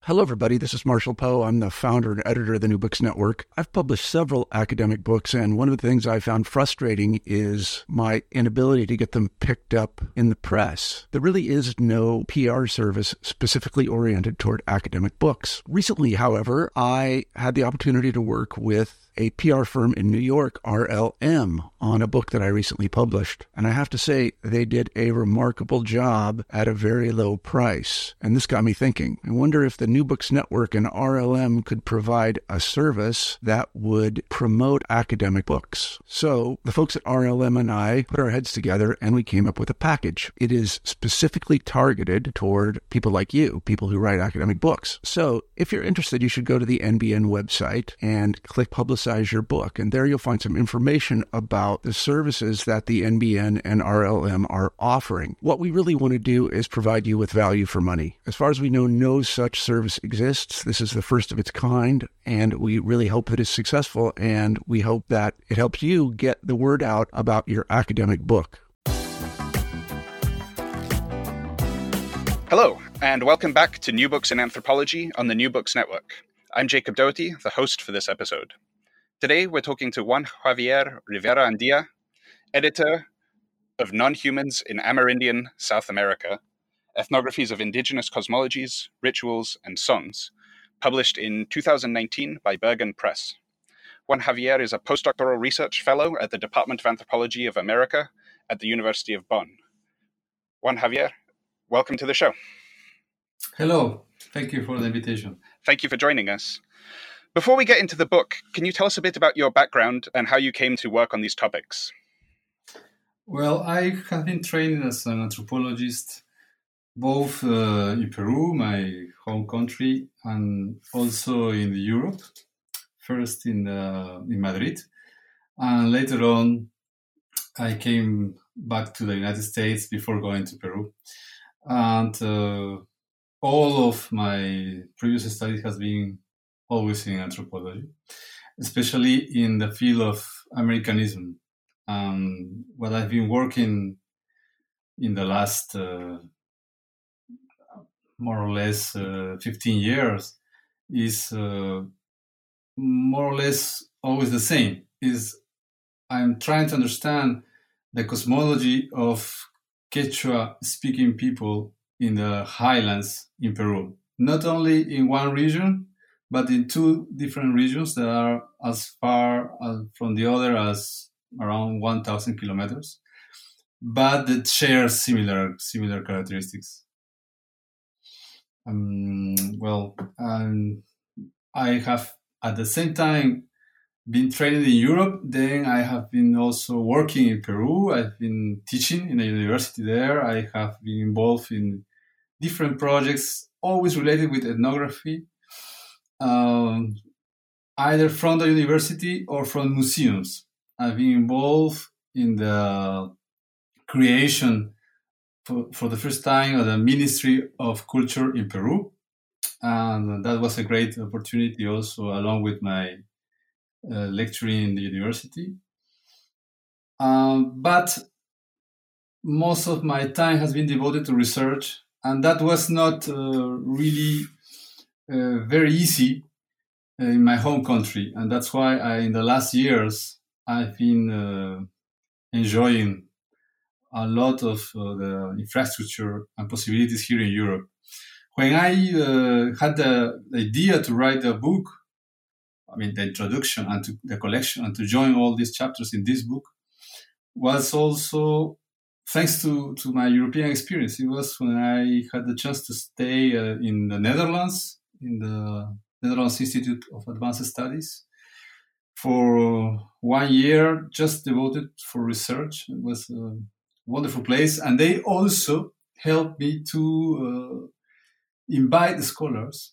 Hello, everybody. This is Marshall Poe. I'm the founder and editor of the New Books Network. I've published several academic books, and one of the things I found frustrating is my inability to get them picked up in the press. There really is no PR service specifically oriented toward academic books. Recently, however, I had the opportunity to work with a PR firm in New York, RLM, on a book that I recently published. And I have to say, they did a remarkable job at a very low price. And this got me thinking. I wonder if the New Books Network and RLM could provide a service that would promote academic books. So the folks at RLM and I put our heads together and we came up with a package. It is specifically targeted toward people like you, people who write academic books. So if you're interested, you should go to the NBN website and click Publicize Your Book. And there you'll find some information about the services that the NBN and RLM are offering. What we really want to do is provide you with value for money. As far as we know, no such service exists. This is the first of its kind, and we really hope that it's successful, and we hope that it helps you get the word out about your academic book. Hello, and welcome back to New Books in Anthropology on the New Books Network. I'm Jacob Doherty, the host for this episode. Today, we're talking to Juan Javier Rivera Andia, editor of Non-Humans in Amerindian South America, Ethnographies of Indigenous Cosmologies, Rituals, and Songs, published in 2019 by Bergen Press. Juan Javier is a postdoctoral research fellow at the Department of Anthropology of America at the University of Bonn. Juan Javier, welcome to the show. Hello. Thank you for the invitation. Thank you for joining us. Before we get into the book, can you tell us a bit about your background and how you came to work on these topics? Well, I have been trained as an anthropologist, both in Peru, my home country, and also in Europe. First in Madrid, and later on, I came back to the United States before going to Peru. And all of my previous studies has been always in anthropology, especially in the field of Americanism. What I've been working in the last more or less 15 years is more or less always the same. Is I'm trying to understand the cosmology of Quechua-speaking people in the highlands in Peru, not only in one region, but in two different regions that are as far from the other as around 1,000 kilometers, but that share similar characteristics. I have at the same time been trained in Europe. Then I have been also working in Peru. I've been teaching in a university there. I have been involved in different projects, always related with ethnography, either from the university or from museums. I've been involved in the creation for the first time of the Ministry of Culture in Peru. And that was a great opportunity also, along with my lecturing in the university. But most of my time has been devoted to research, and that was not really very easy in my home country. And that's why in the last years, I've been enjoying a lot of the infrastructure and possibilities here in Europe. When I had the idea to write a book, the introduction and to the collection and to join all these chapters in this book was also thanks to my European experience. It was when I had the chance to stay in the Netherlands, in the Netherlands Institute of Advanced Studies, for 1 year, just devoted for research. It was a wonderful place. And they also helped me to invite the scholars.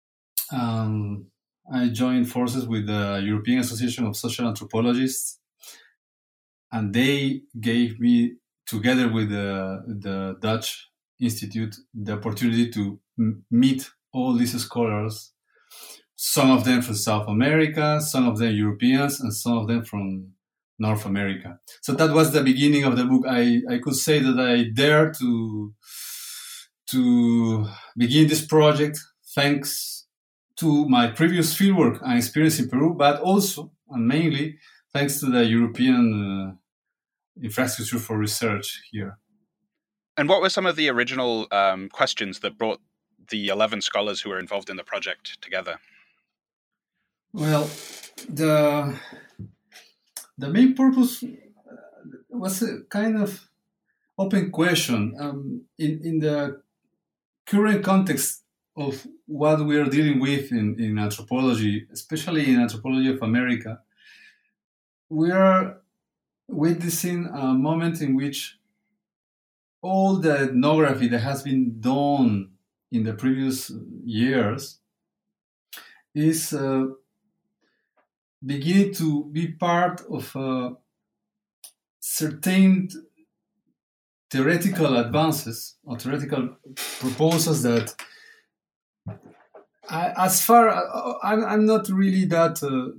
I joined forces with the European Association of Social Anthropologists, and they gave me, together with the Dutch Institute, the opportunity to meet all these scholars, some of them from South America, some of them Europeans, and some of them from North America. So that was the beginning of the book. I could say that I dared to begin this project thanks to my previous fieldwork and experience in Peru, but also and mainly thanks to the European infrastructure for research here. And what were some of the original questions that brought the 11 scholars who were involved in the project together? Well, the main purpose was a kind of open question. In the current context of what we are dealing with in anthropology, especially in anthropology of America, we are witnessing a moment in which all the ethnography that has been done in the previous years is beginning to be part of certain theoretical advances or theoretical proposals that I'm not really that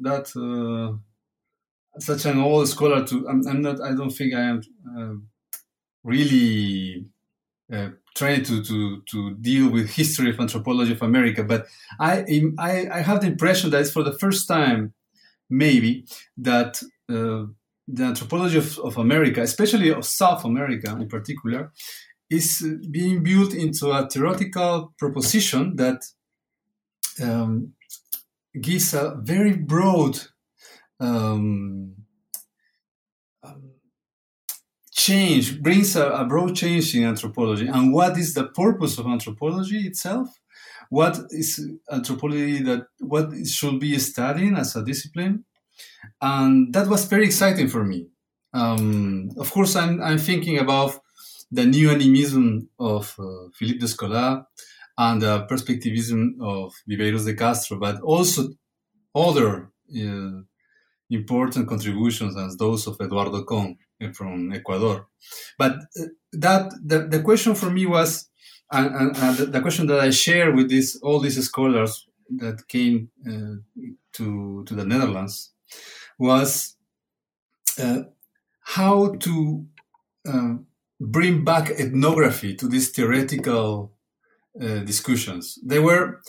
such an old scholar I don't think I am really trying to deal with history of anthropology of America, but I have the impression that it's for the first time maybe that the anthropology of America, especially of South America in particular, is being built into a theoretical proposition that gives a very broad change, brings a broad change in anthropology. And what is the purpose of anthropology itself? What is anthropology what it should be studying as a discipline? And that was very exciting for me. Of course, I'm thinking about the new animism of Philippe Descola and the perspectivism of Viveiros de Castro, but also other important contributions as those of Eduardo Con from Ecuador. But the question for me was, and the question that I share with all these scholars that came to the Netherlands was how to bring back ethnography to these theoretical discussions. They were,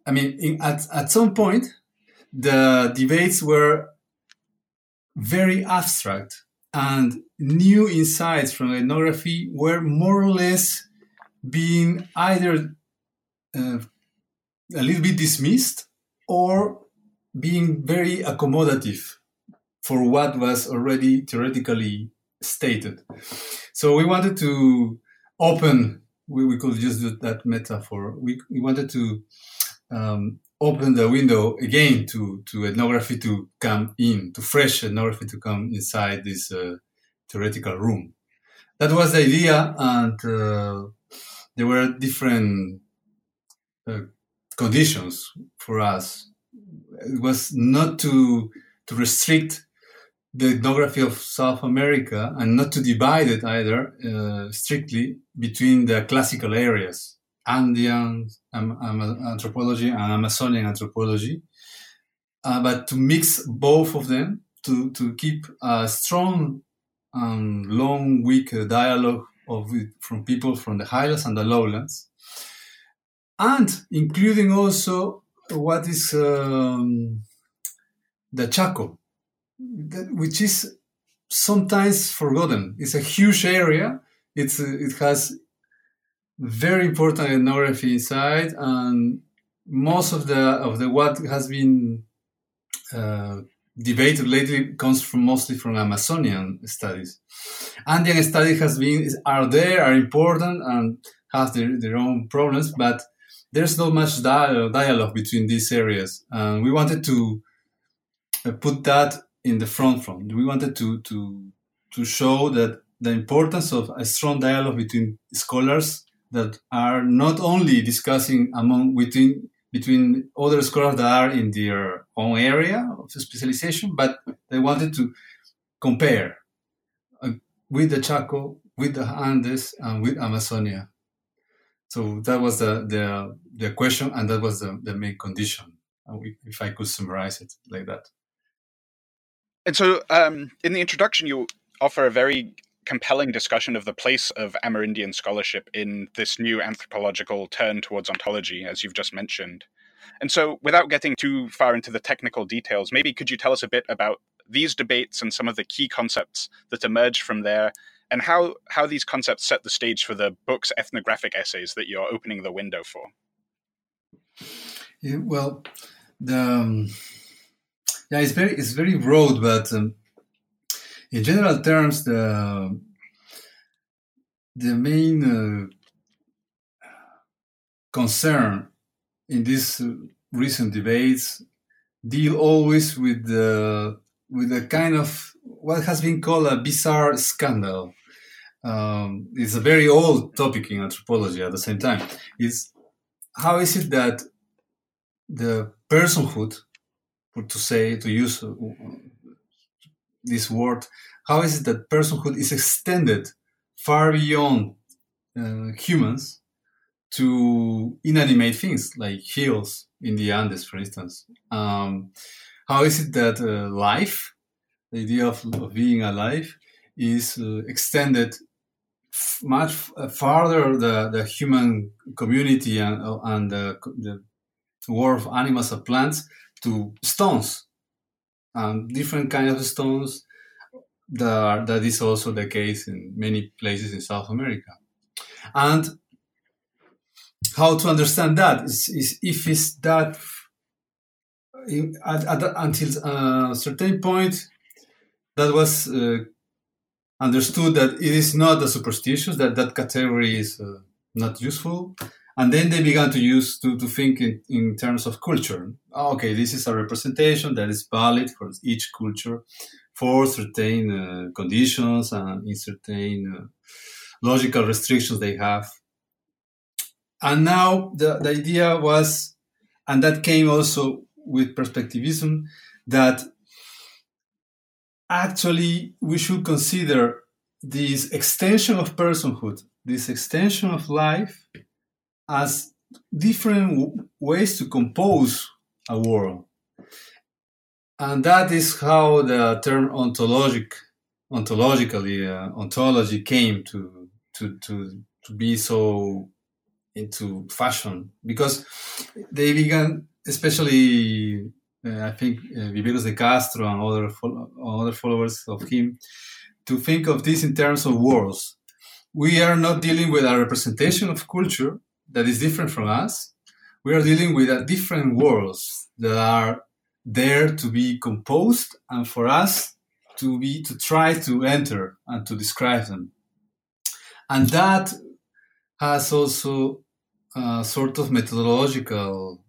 at some point, the debates were very abstract, and new insights from ethnography were more or less being either a little bit dismissed or being very accommodative for what was already theoretically stated. So we wanted to open, we could just do that metaphor, we wanted to open the window again to ethnography to come in, to fresh ethnography to come inside this theoretical room. That was the idea, and there were different conditions for us. It was not to restrict the ethnography of South America and not to divide it either strictly between the classical areas, Andean anthropology and Amazonian anthropology, but to mix both of them to keep a strong and long week dialogue from people from the highlands and the lowlands, and including also what is the Chaco, which is sometimes forgotten. It's a huge area. It has very important ethnography inside, and most of the what has been debated lately comes mostly from Amazonian studies. Andean studies are important and have their own problems, but there's not much dialogue between these areas. And we wanted to put that in the front. We wanted to show that the importance of a strong dialogue between scholars that are not only discussing between other scholars that are in their own area of specialization, but they wanted to compare with the Chaco, with the Andes, and with Amazonia. So that was the question, and that was the main condition, if I could summarize it like that. And so in the introduction, you offer a very compelling discussion of the place of Amerindian scholarship in this new anthropological turn towards ontology, as you've just mentioned. And so, without getting too far into the technical details, maybe could you tell us a bit about these debates and some of the key concepts that emerged from there, and how these concepts set the stage for the book's ethnographic essays that you're opening the window for? Yeah, well, it's very broad, but in general terms, the main concern in these recent debates deal always with a kind of what has been called a bizarre scandal. It's a very old topic in anthropology at the same time. It's how is it that the personhood, to use this word, how is it that personhood is extended far beyond humans to inanimate things like hills in the Andes, for instance? How is it that life, the idea of being alive, is extended much farther the human community and the world of animals and plants to stones and different kinds of stones? That is also the case in many places in South America. And how to understand that is if it's that until a certain point that was understood that it is not a superstition, that category is not useful. And then they began to think in terms of culture. Okay, this is a representation that is valid for each culture for certain conditions and in certain logical restrictions they have. And now the idea was, and that came also with perspectivism, that actually we should consider this extension of personhood, this extension of life, as different ways to compose a world. And that is how the term ontology came to be so into fashion, because they began, especially I think Viveros de Castro and other followers of him, to think of this in terms of worlds. We are not dealing with a representation of culture that is different from us. We are dealing with different worlds that are there to be composed and for us to try to enter and to describe them. And that has also a sort of methodological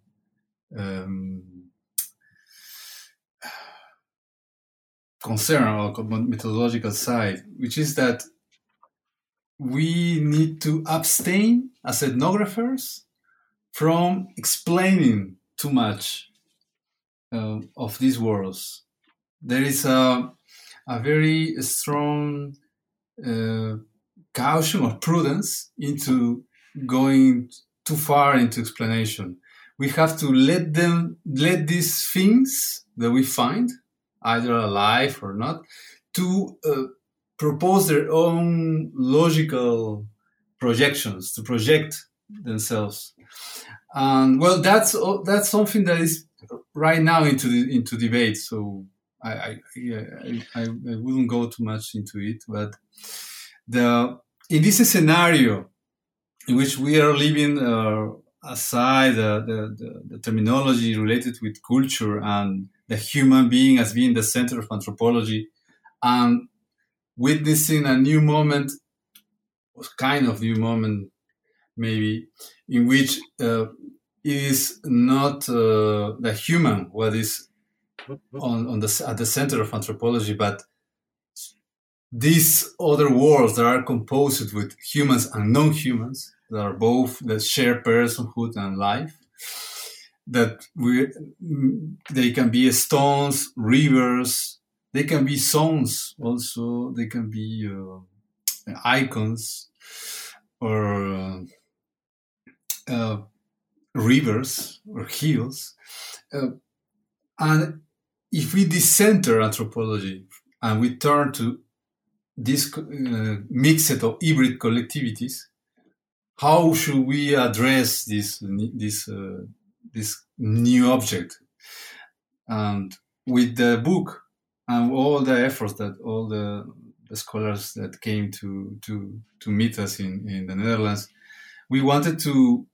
concern or methodological side, which is that we need to abstain as ethnographers from explaining too much of these worlds. There is a very strong caution or prudence into going too far into explanation. We have to let these things that we find, either alive or not, to propose their own logical projections, to project themselves. And well, that's something that is right now into debate. So I wouldn't go too much into it. But in this scenario in which we are living aside the terminology related with culture and the human being as being the center of anthropology, and witnessing a new moment, kind of new moment maybe, in which it is not the human what is at the center of anthropology, but these other worlds that are composed with humans and non-humans, that are both that share personhood and life, that they can be stones, rivers, they can be songs also, they can be icons or rivers or hills. And if we decenter anthropology and we turn to these mixed or hybrid collectivities, how should we address this new object? And with the book and all the efforts that all the scholars that came to meet us in the Netherlands, we wanted to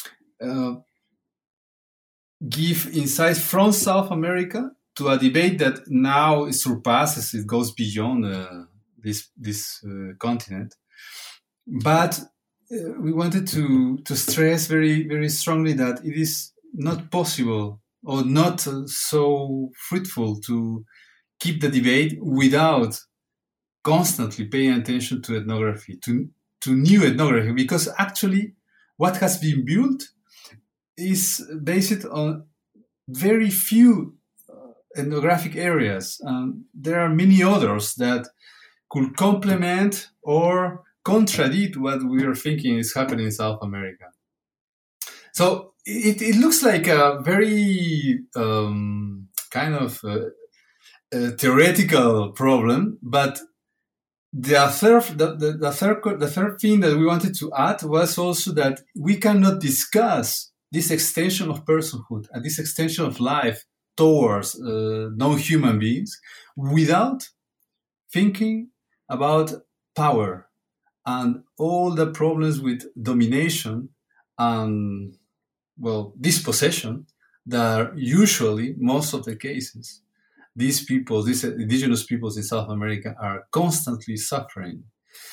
give insights from South America to a debate that now surpasses, it goes beyond this continent. But we wanted to stress very, very strongly that it is not possible or not so fruitful to keep the debate without constantly paying attention to ethnography, to new ethnography, because actually what has been built is based on very few ethnographic areas. There are many others that could complement or contradict what we are thinking is happening in South America. So it looks like a very kind of theoretical problem, but the third thing that we wanted to add was also that we cannot discuss this extension of personhood and this extension of life towards non-human beings without thinking about power and all the problems with domination and, well, dispossession that are usually, most of the cases, these people, these indigenous peoples in South America are constantly suffering.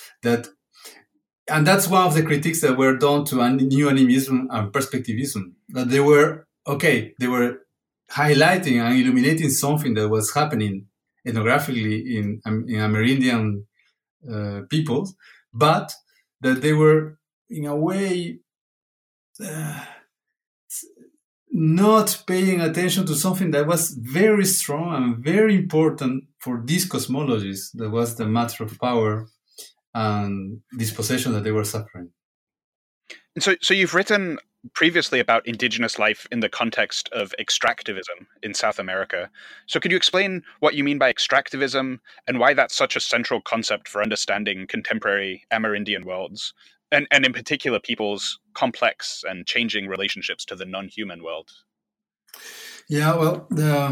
And that's one of the critiques that were done to new animism and perspectivism, that they were highlighting and illuminating something that was happening ethnographically in Amerindian peoples, but that they were, in a way, not paying attention to something that was very strong and very important for these cosmologies, that was the matter of power and dispossession that they were suffering. And so you've written previously about indigenous life in the context of extractivism in South America. So could you explain what you mean by extractivism and why that's such a central concept for understanding contemporary Amerindian worlds, and in particular people's complex and changing relationships to the non-human world? Yeah, well,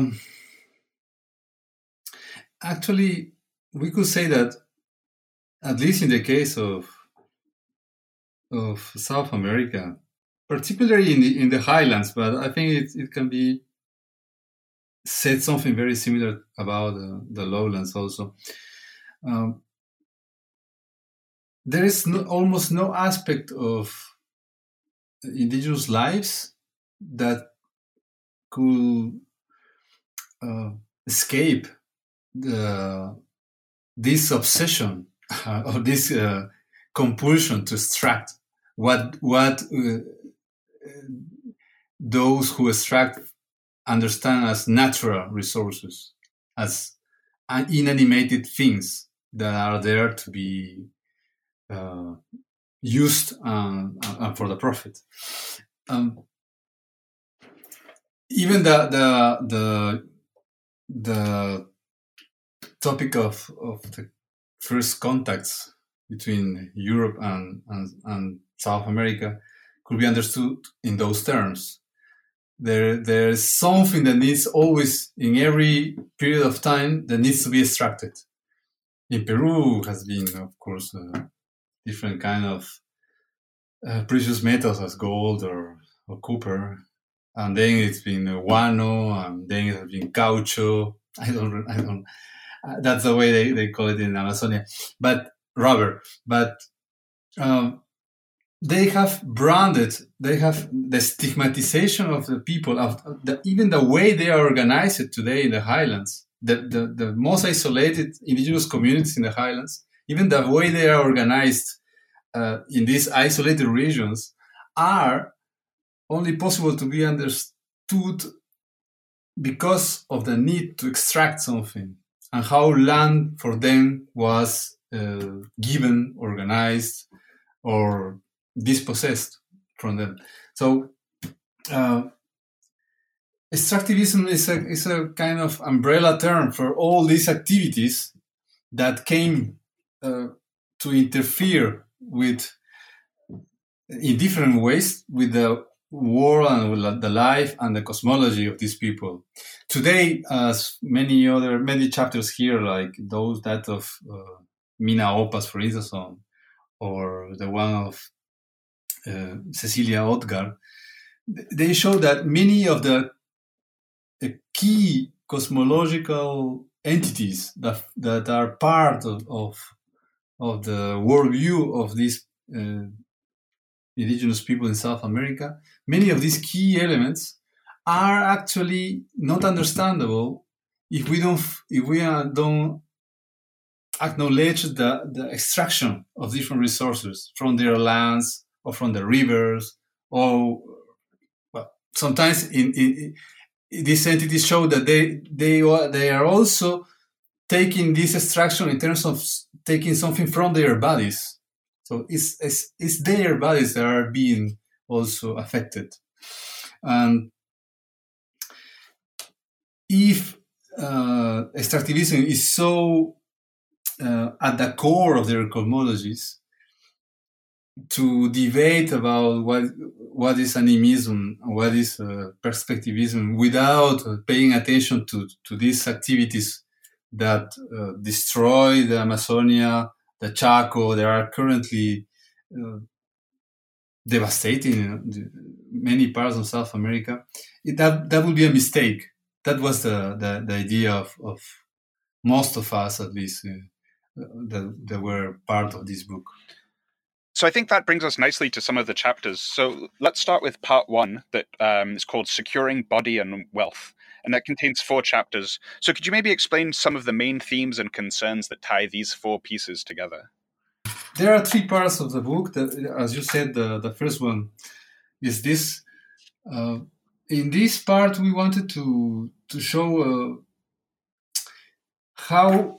actually, we could say that, at least in the case of South America, particularly in the highlands, but I think it can be said something very similar about the lowlands also. There is almost no aspect of indigenous lives that could escape this obsession or this compulsion to extract what those who extract understand as natural resources, as inanimated things that are there to be used for the profit. Even the topic of the first contacts between Europe and South America could be understood in those terms. There's something that needs always, in every period of time, that needs to be extracted. In Peru has been, of course, different kind of precious metals as gold or copper, and then it's been guano, and then it has been caucho. I don't. That's the way they call it in Amazonia, but rubber. But they have branded. They have the stigmatization of the people, even the way they are organized today in the highlands. The most isolated indigenous communities in the highlands, even the way they are organized in these isolated regions, are only possible to be understood because of the need to extract something and how land for them was given, organized, or dispossessed from them. So extractivism is a kind of umbrella term for all these activities that came to interfere with, in different ways, with the world and with the life and the cosmology of these people. Today, as many chapters here, like that of Mina Opas, for instance, or the one of Cecilia Odgaard, they show that many of the key cosmological entities that are part of the worldview of these indigenous people in South America, many of these key elements are actually not understandable if we don't acknowledge the extraction of different resources from their lands or from the rivers, or sometimes in these entities show that they are also taking this extraction in terms of taking something from their bodies. So it's their bodies that are being also affected. And if extractivism is so at the core of their cosmologies, to debate about what is animism, what is perspectivism, without paying attention to these activities that destroy the Amazonia, the Chaco, they are currently devastating many parts of South America. That would be a mistake. That was the idea of most of us, at least, that were part of this book. So I think that brings us nicely to some of the chapters. So let's start with part 1 that is called Securing Body and Wealth. And that contains 4 chapters. So could you maybe explain some of the main themes and concerns that tie these 4 pieces together? There are 3 parts of the book. As you said, the first one is this. In this part, we wanted to show how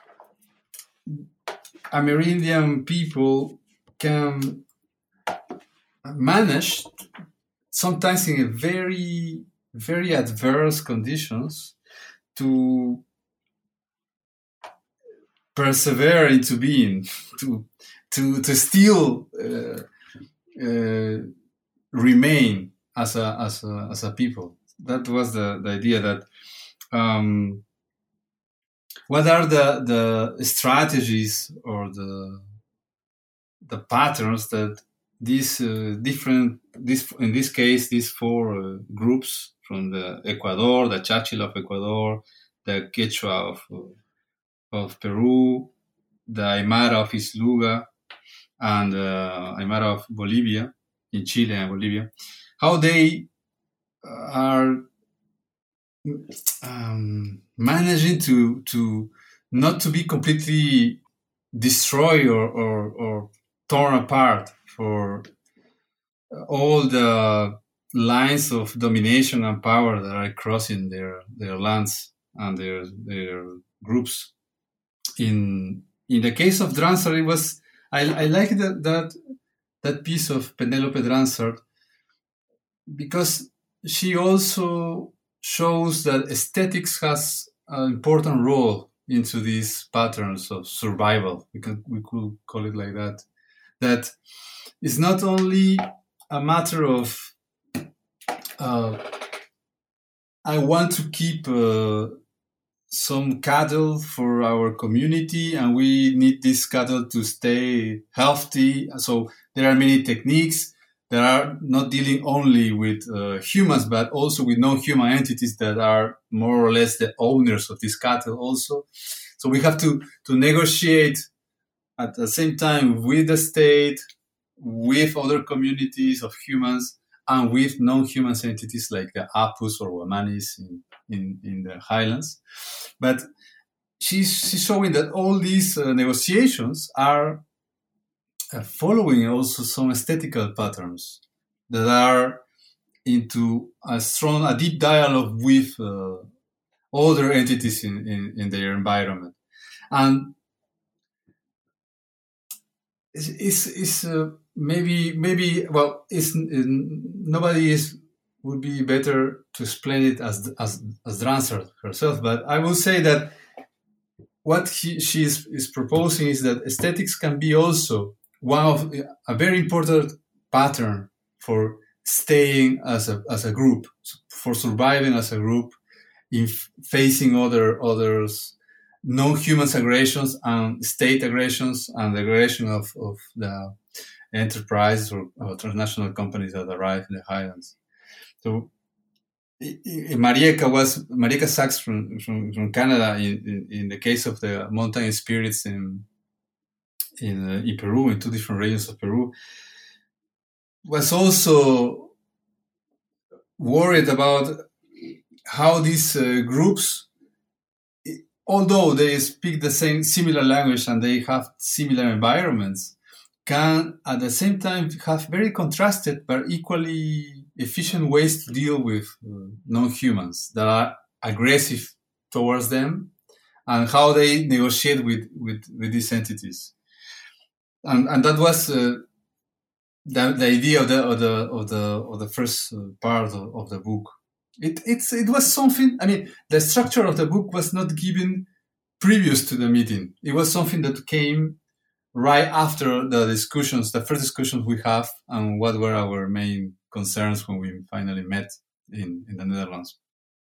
Amerindian people can manage, sometimes in a very, very adverse conditions, to persevere into being, to still remain as a people. That was the idea. That what are the strategies or the patterns that these in this case, these 4 groups from the Ecuador, the Chachila of Ecuador, the Quechua of Peru, the Aymara of Isluga, and Aymara of Bolivia, in Chile and Bolivia, how they are managing to not to be completely destroyed or torn apart for all the lines of domination and power that are crossing their lands and their groups. In the case of Dransart, it was I like that piece of Penelope Dransart, because she also shows that aesthetics has an important role into these patterns of survival. We could call it like that. That is not only a matter of I want to keep some cattle for our community, and we need this cattle to stay healthy. So there are many techniques that are not dealing only with humans, but also with non-human entities that are more or less the owners of this cattle also. So we have to negotiate at the same time with the state, with other communities of humans, and with non-human entities like the Apus or Wamanis in the highlands. But she's showing that all these negotiations are following also some aesthetical patterns that are into a deep dialogue with other entities in their environment. And it's maybe well, nobody would be better to explain it as Dransart herself, but I will say that what she is proposing is that aesthetics can be also one of a very important pattern for staying as a group, for surviving as a group, in facing others non-human aggressions and state aggressions and the aggression of the enterprise or transnational companies that arrive in the highlands. So Marieka Sachs from Canada in the case of the mountain spirits in Peru, in two different regions of Peru, was also worried about how these groups, although they speak the similar language and they have similar environments, can at the same time have very contrasted but equally efficient ways to deal with non-humans that are aggressive towards them, and how they negotiate with these entities. And that was the idea of the first part of the book. It was something. I mean, the structure of the book was not given previous to the meeting. It was something that came right after the first discussions we have, and what were our main concerns when we finally met in the Netherlands.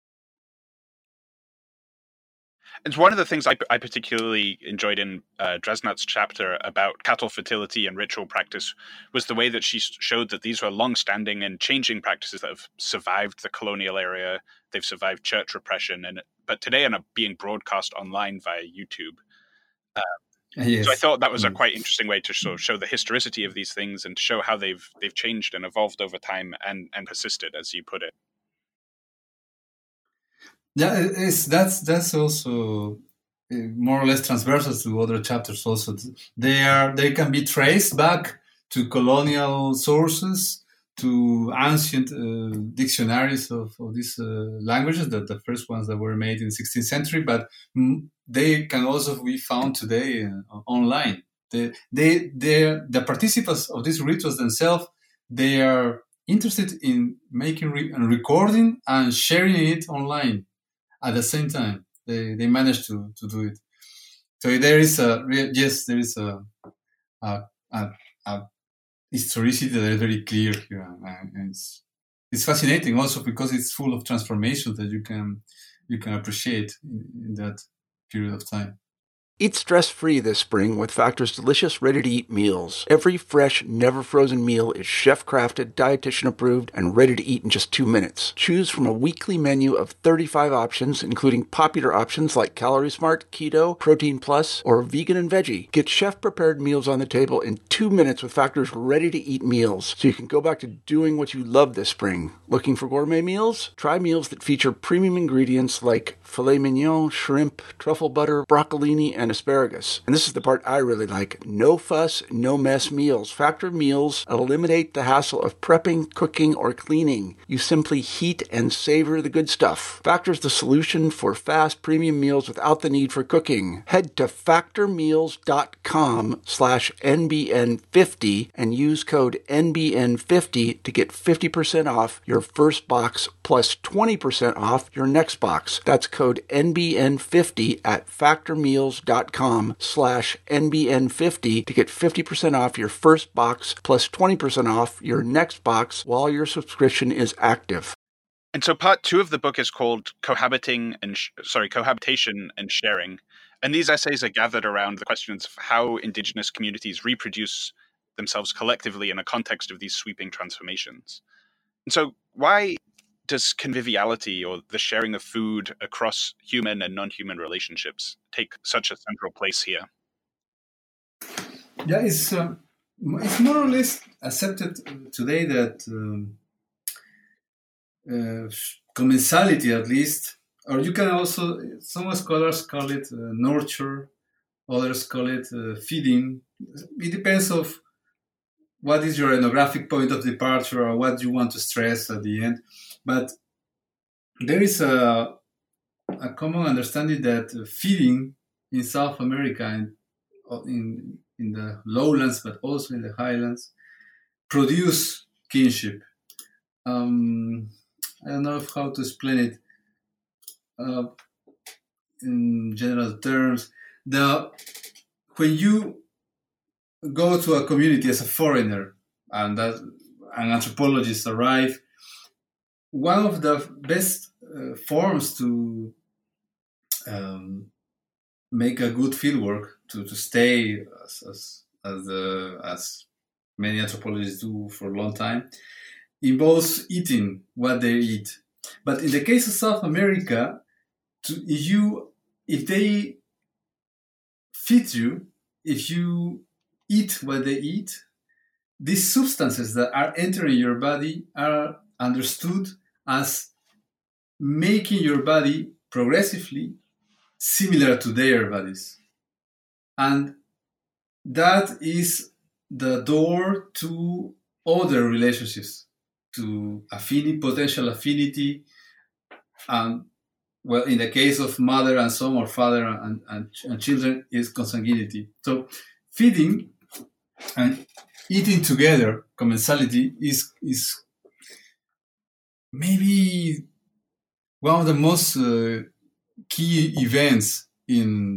And one of the things I particularly enjoyed in Dresnat's chapter about cattle fertility and ritual practice was the way that she showed that these were long-standing and changing practices that have survived the colonial era. They've survived church repression, but today are being broadcast online via YouTube. Yes. So I thought that was a quite interesting way to sort of show the historicity of these things and to show how they've changed and evolved over time and persisted, as you put it. Yeah, that's also more or less transversal to other chapters. Also, they can be traced back to colonial sources, to ancient dictionaries of these languages, that the first ones that were made in the 16th century, but they can also be found today online. The participants of these rituals themselves, they are interested in making and recording and sharing it online at the same time. They managed to do it. So there is a historicity that is very clear here, and it's fascinating also because it's full of transformations that you can appreciate in that period of time. Eat stress-free this spring with Factor's delicious, ready-to-eat meals. Every fresh, never-frozen meal is chef-crafted, dietitian-approved, and ready to eat in just 2 minutes. Choose from a weekly menu of 35 options, including popular options like Calorie Smart, Keto, Protein Plus, or Vegan and Veggie. Get chef-prepared meals on the table in 2 minutes with Factor's ready-to-eat meals, so you can go back to doing what you love this spring. Looking for gourmet meals? Try meals that feature premium ingredients like filet mignon, shrimp, truffle butter, broccolini, and asparagus. And this is the part I really like. No fuss, no mess meals. Factor meals eliminate the hassle of prepping, cooking, or cleaning. You simply heat and savor the good stuff. Factor's the solution for fast premium meals without the need for cooking. Head to factormeals.com/NBN50 and use code NBN50 to get 50% off your first box plus 20% off your next box. That's code NBN50 at factormeals.com/NBN50 to get 50% off your first box plus 20% off your next box while your subscription is active. And so part 2 of the book is called Cohabitation and Sharing. And these essays are gathered around the questions of how indigenous communities reproduce themselves collectively in a context of these sweeping transformations. And so why does conviviality, or the sharing of food across human and non-human relationships, take such a central place here? Yeah, it's more or less accepted today that commensality, at least, or you can also, some scholars call it nurture, others call it feeding. It depends of what is your ethnographic point of departure or what you want to stress at the end. But there is a common understanding that feeding in South America and in the lowlands, but also in the highlands, produce kinship. I don't know how to explain it in general terms. when you go to a community as a foreigner and that an anthropologist arrive, one of the best forms to make a good fieldwork, to stay as many anthropologists do for a long time, involves eating what they eat. But in the case of South America, if they feed you, if you eat what they eat, these substances that are entering your body are understood as making your body progressively similar to their bodies. And that is the door to other relationships, to potential affinity, and well, in the case of mother and son or father and children, is consanguinity. So feeding and eating together, commensality, is maybe one of the most key events in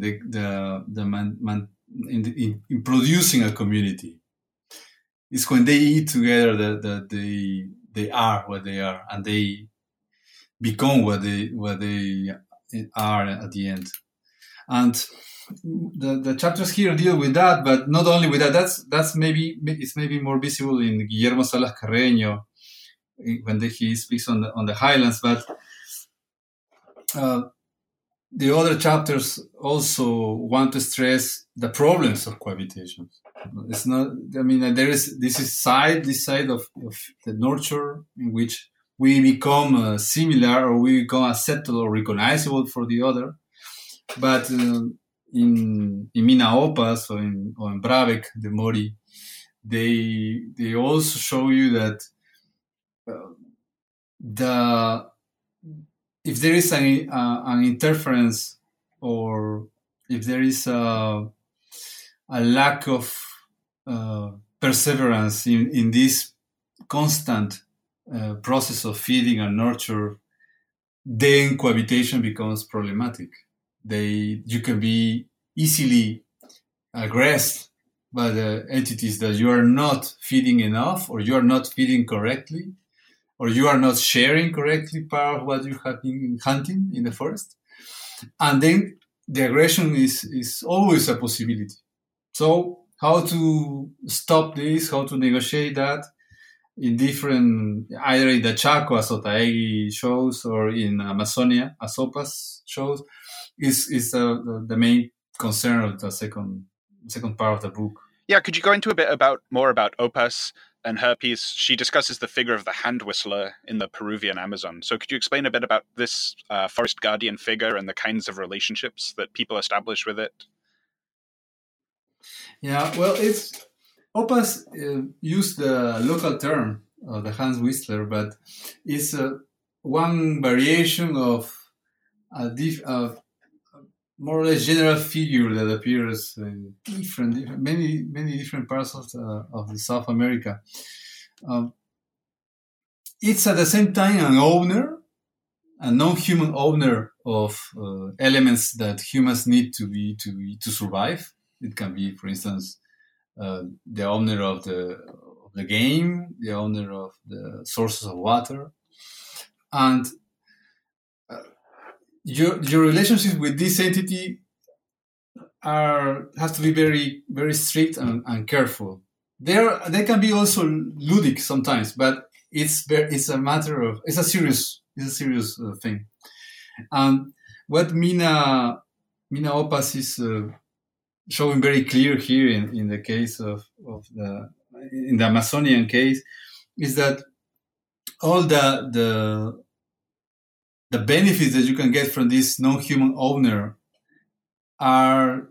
in producing a community. It's when they eat together that they are what they are, and they become what they are at the end. And the chapters here deal with that, but not only with that. It's maybe more visible in Guillermo Salas Carreño when he speaks on the highlands. But the other chapters also want to stress the problems of cohabitation. It's not. I mean, this side of the nurture in which we become similar, or we become acceptable or recognizable for the other. But in Mina Opas or in Brabec, the Mori, they also show you that if there is an interference, or if there is a lack of perseverance in this constant process of feeding and nurture, then cohabitation becomes problematic. You can be easily aggressed by the entities that you are not feeding enough, or you are not feeding correctly, or you are not sharing correctly part of what you have been hunting in the forest. And then the aggression is always a possibility. So how to stop this, how to negotiate that in different, either in the Chaco, as Otaegui shows, or in Amazonia, as Opas shows, is the main concern of the second part of the book. Yeah, could you go into a bit more about Opas and her piece? She discusses the figure of the hand whistler in the Peruvian Amazon. So could you explain a bit about this forest guardian figure and the kinds of relationships that people establish with it? Yeah, well, Opas used the local term of the hand whistler, but it's one variation of a more or less general figure that appears in many different parts of the South America. It's at the same time an owner, a non-human owner of elements that humans need to survive. It can be, for instance, the owner of the game, the owner of the sources of water, and your relationship with this entity has to be very, very strict and careful. They can be also ludic sometimes, but it's a serious thing. And what Mina Opas is showing very clear here in the case of the Amazonian case is that all the benefits that you can get from this non-human owner are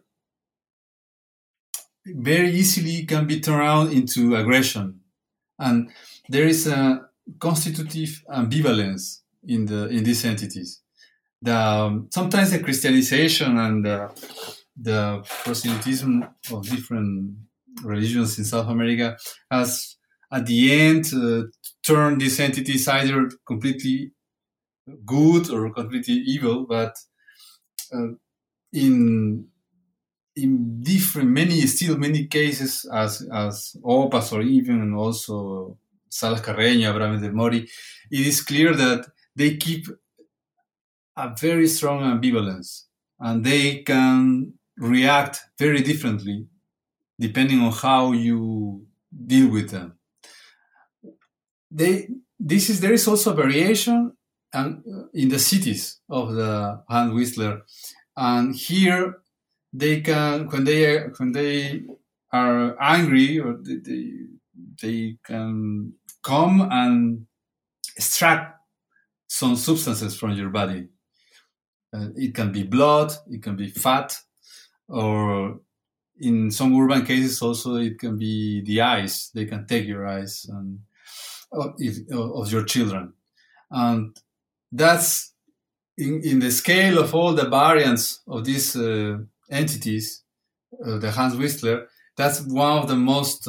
very easily can be turned around into aggression, and there is a constitutive ambivalence in these entities. Sometimes the Christianization and the proselytism of different religions in South America has, at the end, turned these entities either completely good or completely evil. But in in many cases as Opas or even also Salas Carreño, Abraham del Mori, it is clear that they keep a very strong ambivalence, and they can react very differently depending on how you deal with them. There is also variation in the cities of the Hans Whistler, and here they can, when they are angry, or they can come and extract some substances from your body. It can be blood, it can be fat, or in some urban cases also it can be the eyes. They can take your eyes and of your children. And that's in the scale of all the variants of these entities, the Hans Whistler, that's one of the most,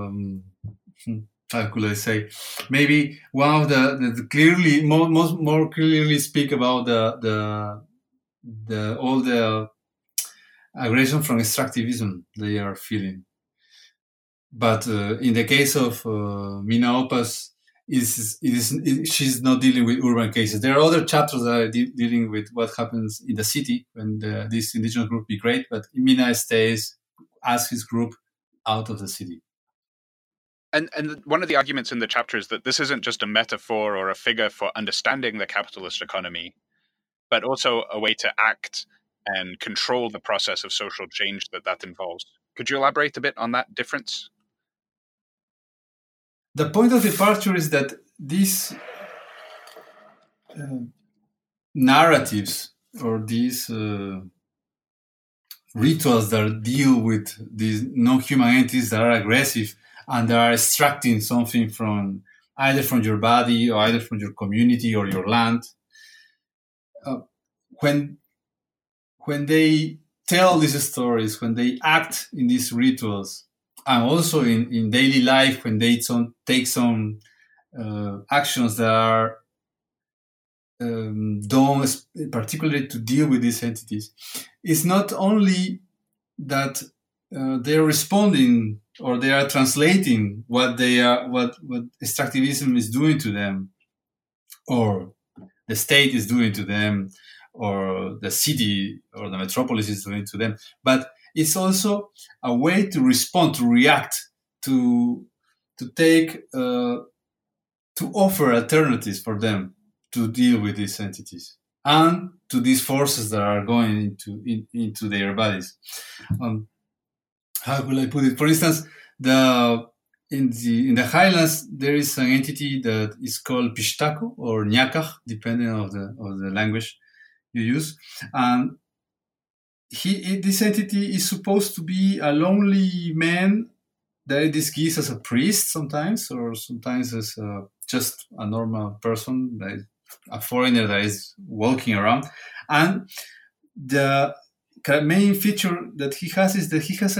how could I say, maybe one of the clearly, more clearly speak about all the aggression from extractivism they are feeling. But in the case of Mina Opas, she's not dealing with urban cases. There are other chapters that are dealing with what happens in the city when this indigenous group migrate, but Mina stays as his group out of the city. And one of the arguments in the chapter is that this isn't just a metaphor or a figure for understanding the capitalist economy, but also a way to act and control the process of social change that involves. Could you elaborate a bit on that difference? The point of departure is that these narratives or these rituals that deal with these non-human entities that are aggressive and that are extracting something from either from your body or either from your community or your land, when they tell these stories, when they act in these rituals, and also in daily life when they take some actions that are done particularly to deal with these entities, it's not only that they're responding or they are translating what extractivism is doing to them, or the state is doing to them, or the city or the metropolis is doing to them, but it's also a way to respond, to react, to take, to offer alternatives for them to deal with these entities and to these forces that are going into their bodies. How could I put it? For instance, in the highlands there is an entity that is called Pishtaco or Ñacaj, depending on the language you use, and this entity is supposed to be a lonely man that is disguised as a priest sometimes, or sometimes as just a normal person, that is a foreigner that is walking around. And the main feature that he has is that he has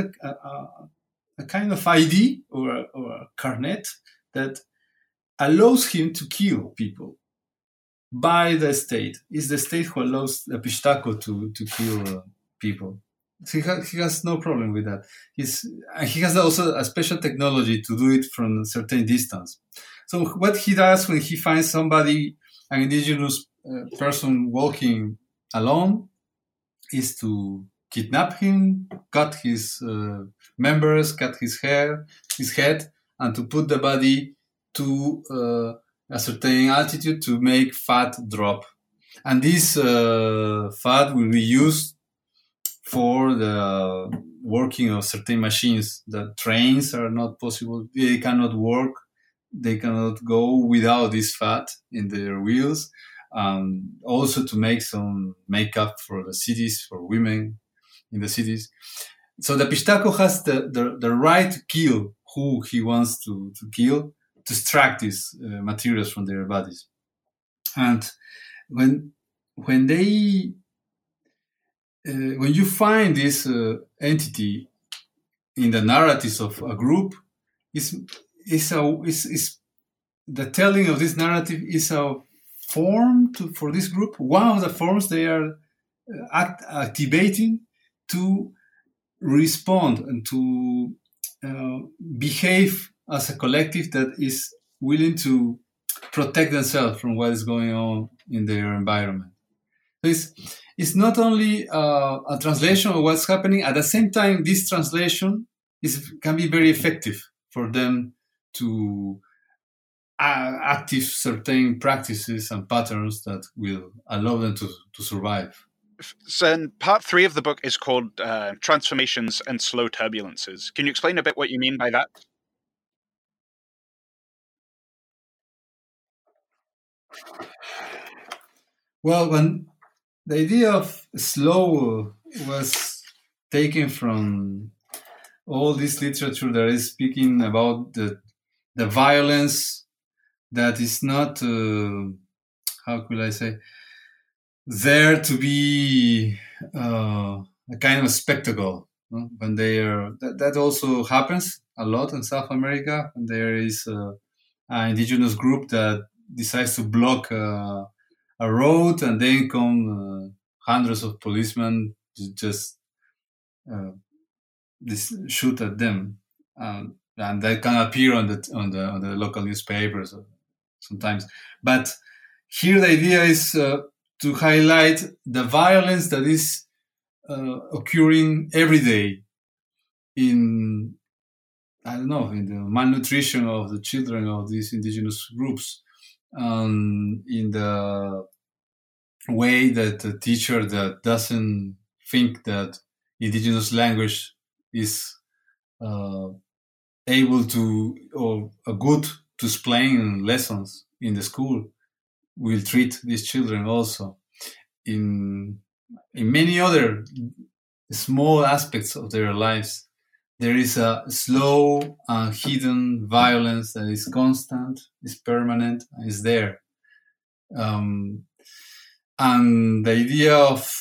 a kind of ID or a carnet that allows him to kill people by the state. It's the state who allows the Pishtaco to kill people. He has no problem with that. He has also a special technology to do it from a certain distance. So what he does when he finds somebody, an indigenous person walking alone, is to kidnap him, cut his members, cut his head, and to put the body to a certain altitude to make fat drop. And this fat will be used for the working of certain machines. The trains are not possible. They cannot work. They cannot go without this fat in their wheels. Also to make some makeup for the cities, for women in the cities. So the Pishtaco has the right to kill who he wants to kill, to extract these materials from their bodies. And when you find this entity in the narratives of a group, the telling of this narrative is a form for this group. One of the forms they are activating to respond and to behave as a collective that is willing to protect themselves from what is going on in their environment. So it's not only a translation of what's happening. At the same time, this translation can be very effective for them to active certain practices and patterns that will allow them to survive. So in part 3 of the book is called Transformations and Slow Turbulences. Can you explain a bit what you mean by that? Well, when the idea of slow was taken from all this literature that is speaking about the violence that is not, how could I say, there to be a kind of spectacle. When they are, that also happens a lot in South America. When there is an indigenous group that decides to block a road, and then come hundreds of policemen to just shoot at them, and that can appear on the local newspapers sometimes. But here the idea is to highlight the violence that is occurring every day in the malnutrition of the children of these indigenous groups, in the way that a teacher that doesn't think that indigenous language is able to, or good to explain lessons in the school, will treat these children also in many other small aspects of their lives. There is a slow and hidden violence that is constant, is permanent, and is there. And the idea of,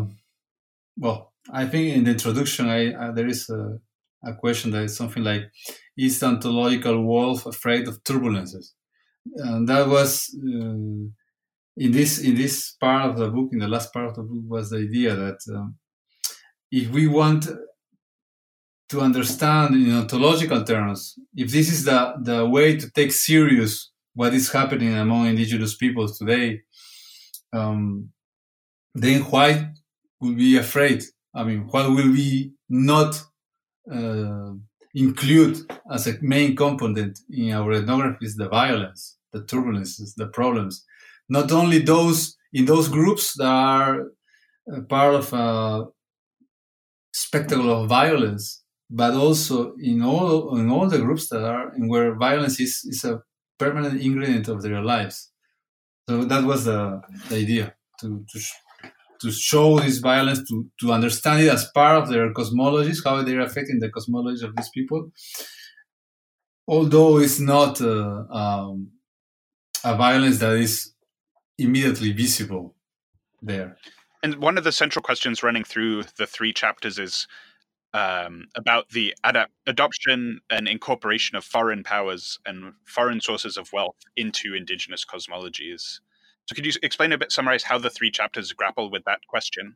I think in the introduction, there is a question that is something like, is the ontological wolf afraid of turbulences? And that was in this part of the book, in the last part of the book, was the idea that if we want to understand in ontological terms, if this is the way to take serious what is happening among indigenous peoples today, then why will be afraid? I mean, what will we not include as a main component in our ethnography is the violence, the turbulences, the problems. Not only those in those groups that are part of a spectacle of violence, but also in all the groups that are in where violence is a permanent ingredient of their lives. So that was the idea, to show this violence, to understand it as part of their cosmologies, how they're affecting the cosmology of these people, although it's not a violence that is immediately visible there. And one of the central questions running through the 3 chapters is about the adoption and incorporation of foreign powers and foreign sources of wealth into indigenous cosmologies. So could you explain a bit, summarize how the 3 chapters grapple with that question?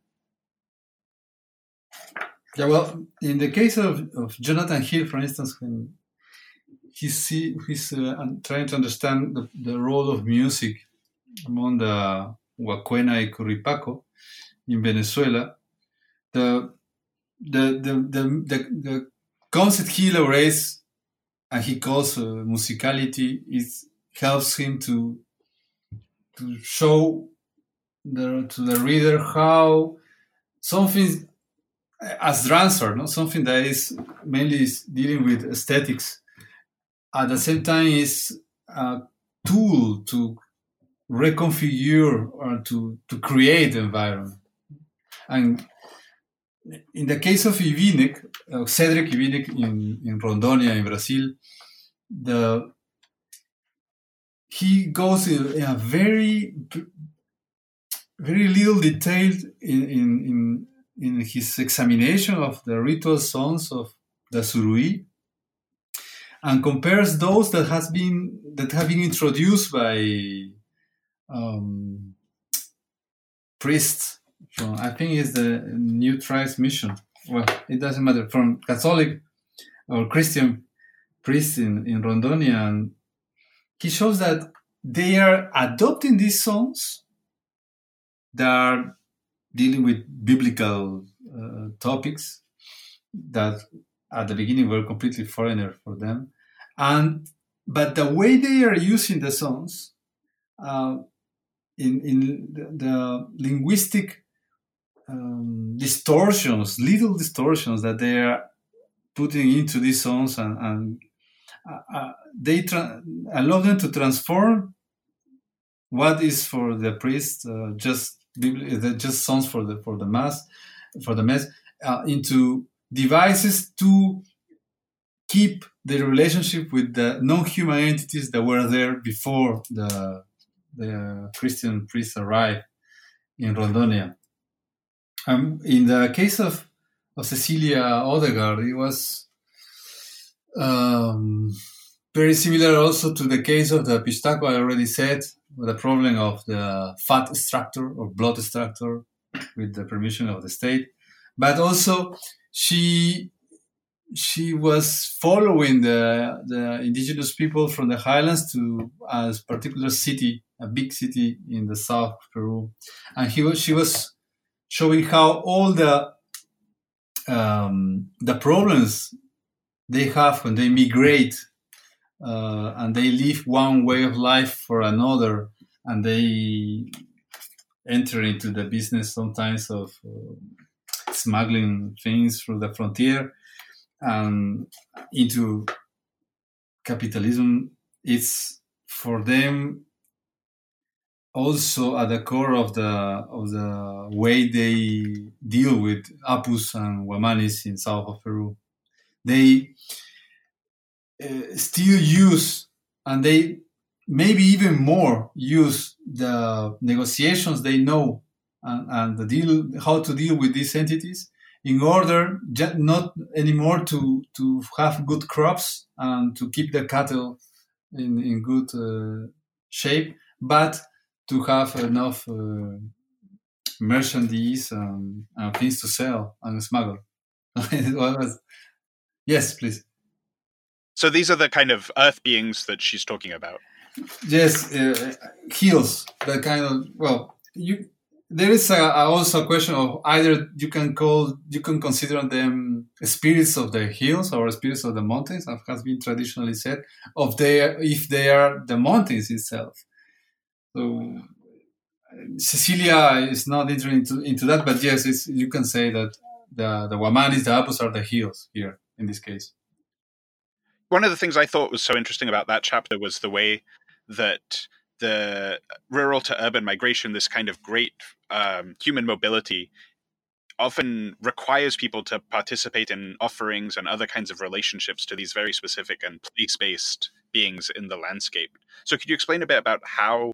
Yeah, well, in the case of Jonathan Hill, for instance, when he's trying to understand the role of music among the Huacuena y Curripaco in Venezuela, the concept he elaborates and he calls musicality, helps him to show to the reader how something as Ransard, something that is mainly dealing with aesthetics, at the same time is a tool to reconfigure or to create the environment. And in the case of Ivínec, Cédric Ivínec in Rondônia, in Brazil, he goes in a very, very little detail in his examination of the ritual songs of the Suruí, and compares those that have been introduced by priests from, I think it's the New Tribes Mission, well, it doesn't matter, from Catholic or Christian priests in Rondonia, and he shows that they are adopting these songs that are dealing with biblical topics that at the beginning were completely foreigner for them, but the way they are using the songs in the linguistic distortions, little distortions that they are putting into these songs, and they allow them to transform what is for the priest just songs for the mass into devices to keep the relationship with the non-human entities that were there before the Christian priests arrived in Rondonia. In the case of Cecilia Odegaard, it was very similar also to the case of the Pistaco I already said, with the problem of the fat extractor or blood extractor with the permission of the state. But also she was following the indigenous people from the highlands to a particular city, a big city in the south of Peru. And she was showing how all the problems they have when they migrate and they leave one way of life for another, and they enter into the business sometimes of smuggling things through the frontier and into capitalism. It's for them also at the core of the way they deal with Apus and Guamanis in south of Peru. They still use, and they maybe even more use, the negotiations they know and how to deal with these entities in order not anymore to have good crops and to keep the cattle in good shape, but to have enough merchandise and things to sell and smuggle. Yes, please. So these are the kind of earth beings that she's talking about. Yes, hills. The kind of there is also a question of either you can consider them spirits of the hills or spirits of the mountains, as has been traditionally said, if they are the mountains itself. So Cecilia is not entering into that, but yes, you can say that the Guamanis, the Apus are the hills here in this case. One of the things I thought was so interesting about that chapter was the way that the rural to urban migration, this kind of great human mobility, often requires people to participate in offerings and other kinds of relationships to these very specific and place-based beings in the landscape. So could you explain a bit about how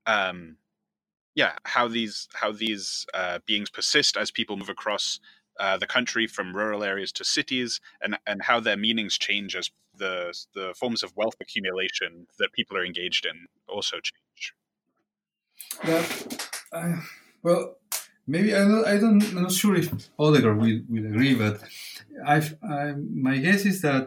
these beings persist as people move across the country from rural areas to cities, and how their meanings change as the forms of wealth accumulation that people are engaged in also change? Well, maybe I'm not sure if Odegaard will agree, but my guess is that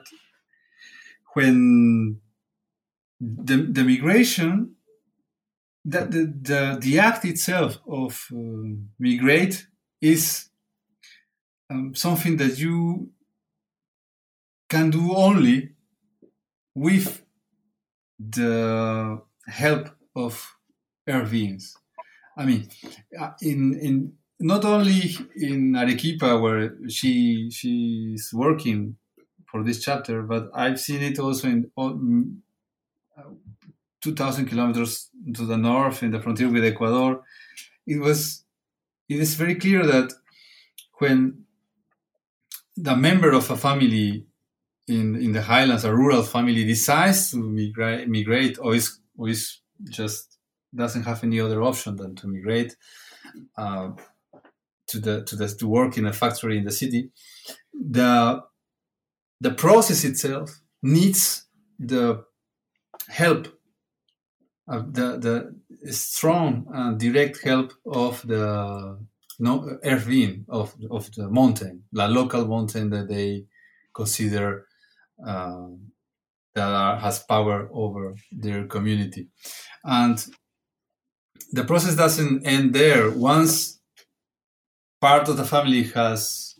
when the migration, that the act itself of migrate is something that you can do only with the help of earth beings. I mean, in not only in Arequipa, where she's working for this chapter, but I've seen it also in 2,000 kilometers to the north, in the frontier with Ecuador. It is very clear that when the member of a family in the highlands, a rural family, decides to migrate or is just doesn't have any other option than to migrate to work in a factory in the city, the process itself needs the help, the strong and direct help of the Ervin of the mountain, the local mountain that they consider has power over their community. And the process doesn't end there. Once part of the family has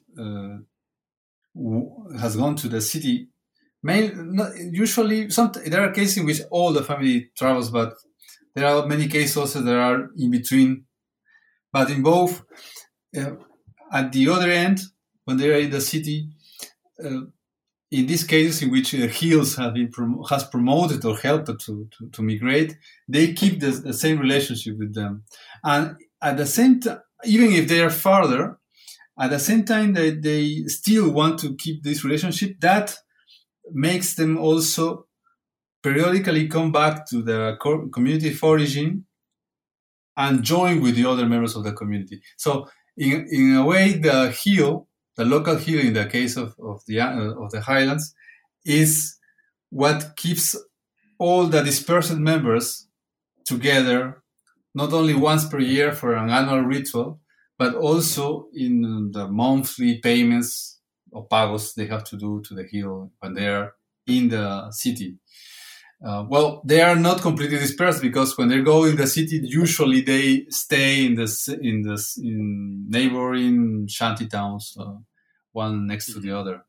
gone to the city, usually there are cases in which all the family travels, but there are many cases also that are in between. But in both, at the other end, when they are in the city, in these cases in which Hills has promoted or helped to migrate, they keep the same relationship with them. And at the same time, even if they are farther, at the same time they still want to keep this relationship. That makes them also periodically come back to the community of origin and join with the other members of the community. So in a way, the local hill in the case of the highlands, is what keeps all the dispersed members together, not only once per year for an annual ritual, but also in the monthly payments or pagos they have to do to the hill when they are in the city. Well, they are not completely dispersed, because when they go in the city, usually they stay in neighboring shanty towns, one next to the other.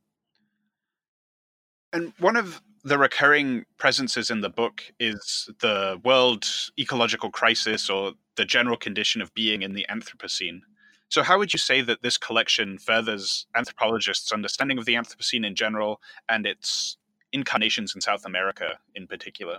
And one of the recurring presences in the book is the world ecological crisis, or the general condition of being in the Anthropocene. So how would you say that this collection furthers anthropologists' understanding of the Anthropocene in general and its incarnations in South America in particular?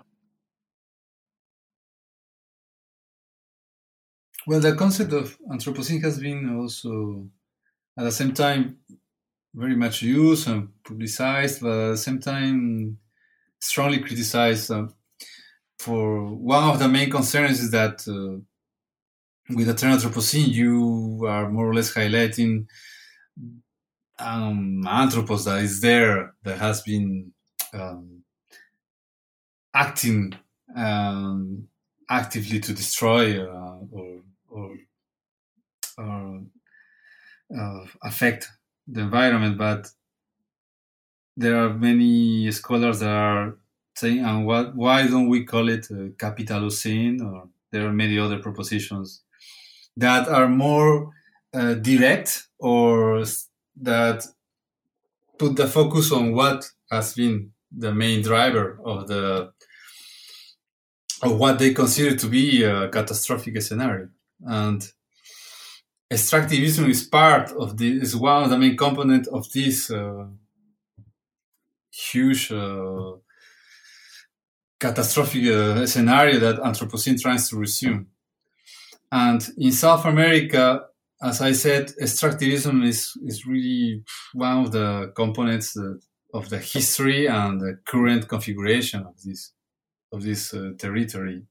Well, the concept of Anthropocene has been also, at the same time, very much used and publicized, but at the same time, strongly criticized. For one of the main concerns is that with the term Anthropocene, you are more or less highlighting anthropos that is there, that has been acting actively to destroy or affect the environment. But there are many scholars that are saying, and why don't we call it Capitalocene? Or there are many other propositions that are more direct, or that put the focus on what has been the main driver of what they consider to be a catastrophic scenario. And extractivism is is one of the main components of this huge catastrophic scenario that Anthropocene tries to resume. And in South America, as I said, extractivism is really one of the components of the history and the current configuration of this territory.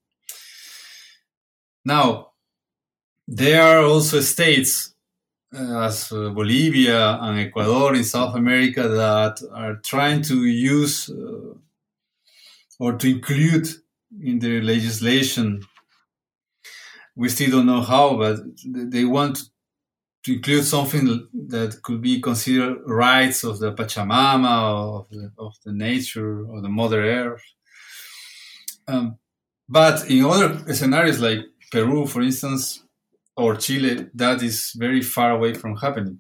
Now, there are also states as Bolivia and Ecuador in South America that are trying to use or to include in their legislation. We still don't know how, but they want to include something that could be considered rights of the Pachamama, of the nature, or the Mother Earth. But in other scenarios like Peru, for instance, or Chile, that is very far away from happening.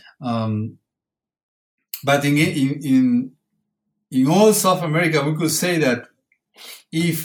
But in all South America, we could say that if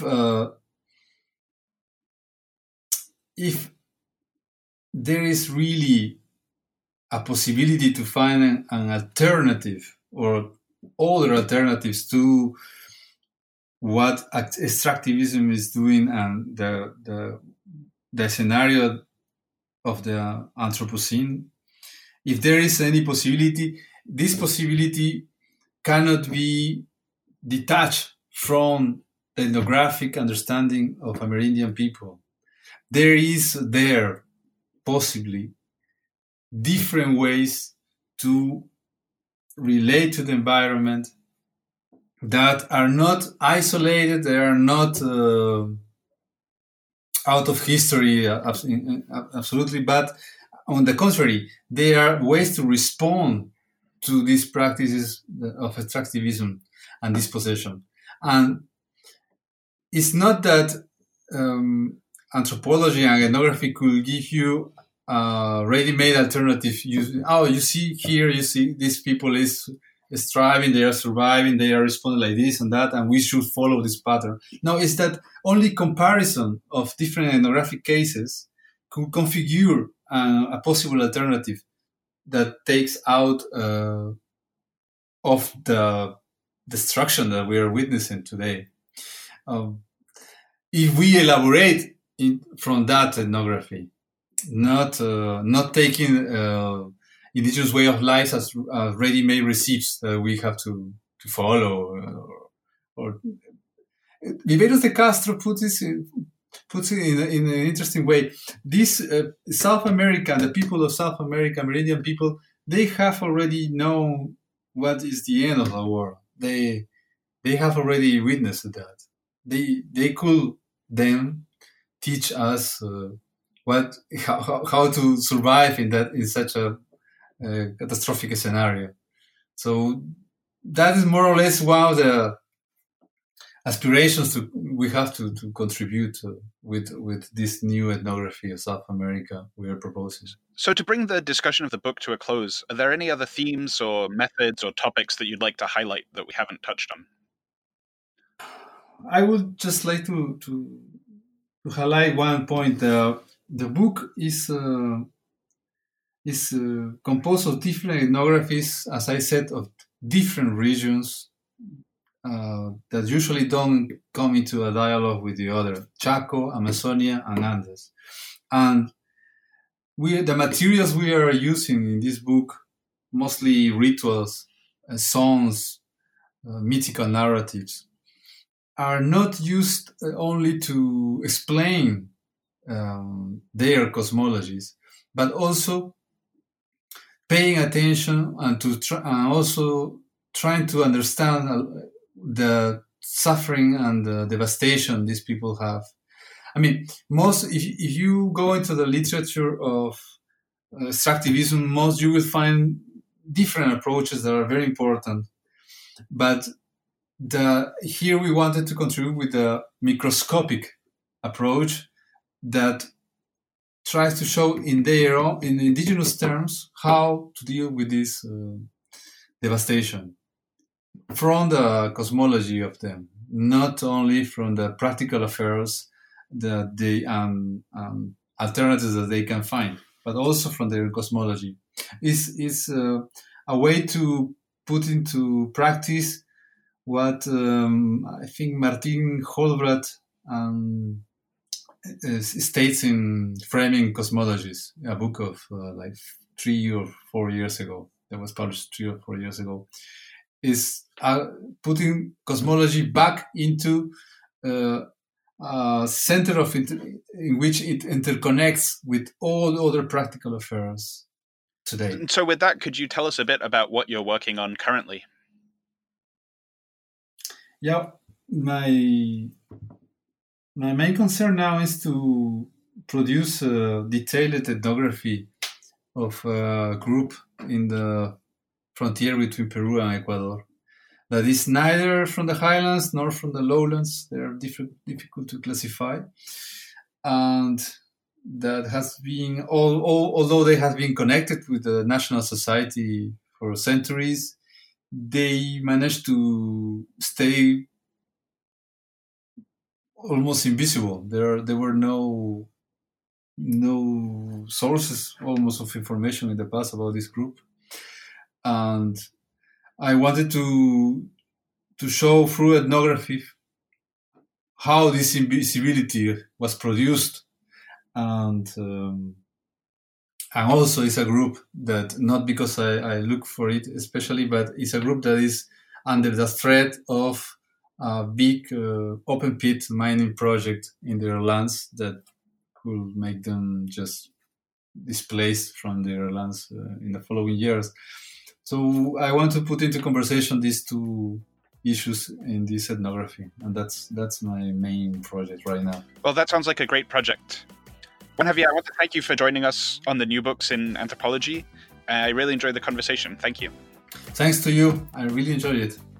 there is really a possibility to find an alternative or other alternatives to what extractivism is doing, and the scenario of the Anthropocene, if there is any possibility, this possibility cannot be detached from the ethnographic understanding of Amerindian people. There is possibly different ways to relate to the environment that are not isolated, they are not out of history, absolutely, but on the contrary, they are ways to respond to these practices of extractivism and dispossession. And it's not that anthropology and ethnography could give you a ready-made alternative. You see here, you see these people is striving, they are surviving, they are responding like this and that, and we should follow this pattern. No, it's that only comparison of different ethnographic cases could configure a possible alternative that takes out of the destruction that we are witnessing today. If we elaborate from that ethnography, not taking indigenous way of life as ready-made receipts that we have to follow, or Viveiros de Castro puts it in an interesting way. This South America, the people of South America, Amerindian people, they have already known what is the end of the world. They have already witnessed that. They could then teach us how to survive in such a catastrophic scenario. So that is more or less one of the aspirations we have to contribute with this new ethnography of South America we are proposing. So to bring the discussion of the book to a close, are there any other themes or methods or topics that you'd like to highlight that we haven't touched on? I would just like to highlight one point. The book is composed of different ethnographies, as I said, of different regions that usually don't come into a dialogue with the other: Chaco, Amazonia, and Andes. And the materials we are using in this book, mostly rituals, songs, mythical narratives, are not used only to explain their cosmologies, but also paying attention and also trying to understand the suffering and the devastation these people have. I mean, if you go into the literature of extractivism, you will find different approaches that are very important. But here we wanted to contribute with a microscopic approach that tries to show in indigenous terms how to deal with this devastation from the cosmology of them, not only from the practical affairs, the alternatives that they can find, but also from their cosmology. It's a way to put into practice what I think Martin Holbrooke states in Framing Cosmologies, a book of like 3 or 4 years ago, that was published 3 or 4 years ago, is putting cosmology back into a center of it in which it interconnects with all other practical affairs today. So with that, could you tell us a bit about what you're working on currently? Yeah, my main concern now is to produce a detailed ethnography of a group in the frontier between Peru and Ecuador that is neither from the highlands nor from the lowlands. They are difficult to classify, and that has been, although they have been connected with the National Society for centuries, they managed to stay almost invisible. There were no sources almost of information in the past about this group, and I wanted to show through ethnography how this invisibility was produced, and also it's a group that, not because I look for it especially, but it's a group that is under the threat of a big open pit mining project in their lands that could make them just displaced from their lands in the following years. So I want to put into conversation these two issues in this ethnography, and that's my main project right now. Well, that sounds like a great project. Juan Javier, I want to thank you for joining us on the New Books in Anthropology. I really enjoyed the conversation. Thank you. Thanks to you. I really enjoyed it.